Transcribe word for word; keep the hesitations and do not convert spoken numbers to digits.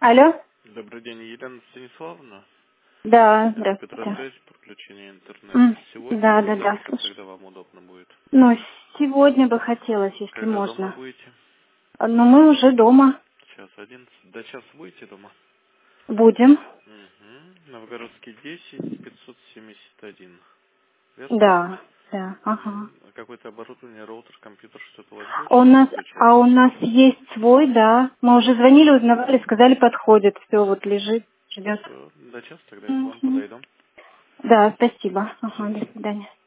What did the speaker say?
Алло? Добрый день, Елена Станиславовна. Да, Это здравствуйте. Петросвязь, подключение интернета. М, Сегодня Да, или да, да, завтра, слушай. когда вам удобно будет? Ну, сегодня бы хотелось, если Когда дома можно. будете? А, Но мы уже дома Сейчас одиннадцать. До часа будете дома? будем. Угу. Новгородский десять, пятьсот семьдесят один. Верно? Да, да, ага. М, Какое-то оборудование, роутер, компьютер, что-то у вас будет, А у чтобы нас, подключать? а у нас есть свой, да. Мы уже звонили, узнавали, сказали, подходит. Все, вот лежит, ждет. Все, до часа тогда я к вам Мгм. подойду. Да, спасибо. Ага, Все. до свидания.